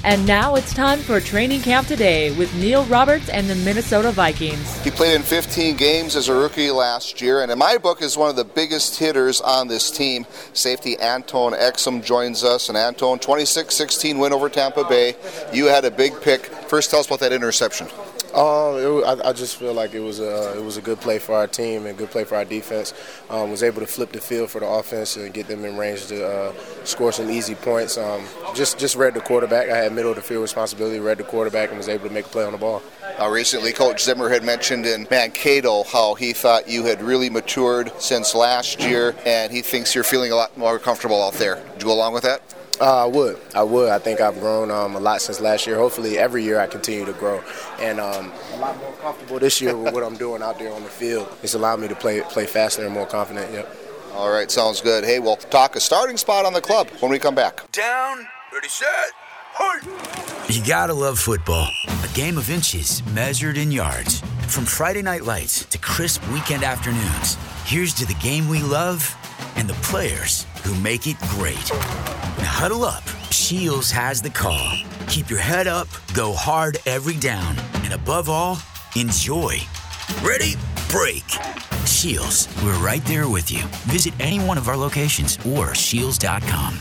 And now it's time for Training Camp Today with Neil Roberts and the Minnesota Vikings. He played in 15 games as a rookie last year, and in my book is one of the biggest hitters on this team. Safety Antone Exum joins us, and Antone, 26-16 win over Tampa Bay. You had a big pick. First, tell us about that interception. I just feel like it was a good play for our team and good play for our defense. Was able to flip the field for the offense and get them in range to score some easy points. Just read the quarterback. I had middle of the field responsibility, read the quarterback, and was able to make a play on the ball. Recently, Coach Zimmer had mentioned in Mankato how he thought you had really matured since last year, and he thinks you're feeling a lot more comfortable out there. Would you go along with that? I would. I think I've grown a lot since last year. Hopefully every year I continue to grow. And a lot more comfortable this year with what I'm doing out there on the field. It's allowed me to play faster and more confident. Yep. All right, sounds good. Hey, we'll talk a starting spot on the club when we come back. Down, ready, set, hey! You gotta love football. A game of inches measured in yards. From Friday night lights to crisp weekend afternoons, here's to the game we love and the players who make it great. Now huddle up. Shields has the call. Keep your head up, go hard every down, and above all, enjoy. Ready? Break. Shields, we're right there with you. Visit any one of our locations or shields.com.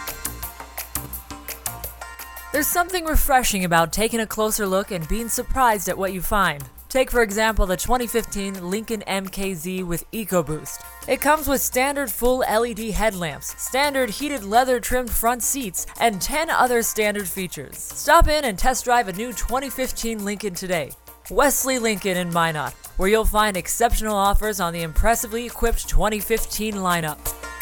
There's something refreshing about taking a closer look and being surprised at what you find. Take, for example, the 2015 Lincoln MKZ with EcoBoost. It comes with standard full LED headlamps, standard heated leather-trimmed front seats, and 10 other standard features. Stop in and test drive a new 2015 Lincoln today. Wesley Lincoln in Minot, where you'll find exceptional offers on the impressively equipped 2015 lineup.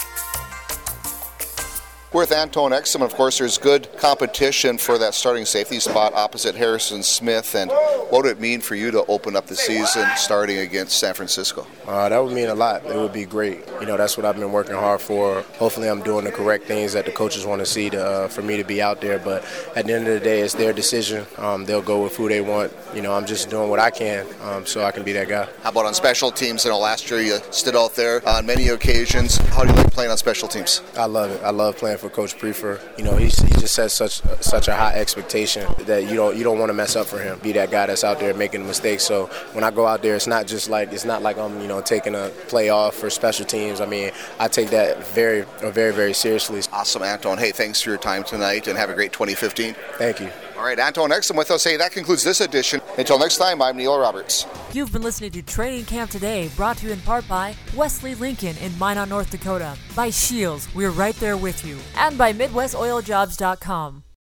We're with Antone Exum. Of course, there's good competition for that starting safety spot opposite Harrison Smith. And what would it mean for you to open up the season starting against San Francisco? That would mean a lot. It would be great. That's what I've been working hard for. Hopefully I'm doing the correct things that the coaches want to see for me to be out there. But at the end of the day, it's their decision. They'll go with who they want. I'm just doing what I can so I can be that guy. How about on special teams? Last year you stood out there on many occasions. How do you like playing on special teams? I love it. I love playing for Coach Prefer. He just sets such a high expectation that you don't want to mess up for him. Be that guy that's out there making a mistake. So when I go out there, it's not like I'm taking a play off for special teams. I take that very, very, very seriously. Awesome, Antone. Hey, thanks for your time tonight and have a great 2015. Thank you. All right, Antone Exum with us. Hey, that concludes this edition. Until next time, I'm Neil Roberts. You've been listening to Training Camp Today, brought to you in part by Wesley Lincoln in Minot, North Dakota, by Shields, we're right there with you, and by MidwestOilJobs.com.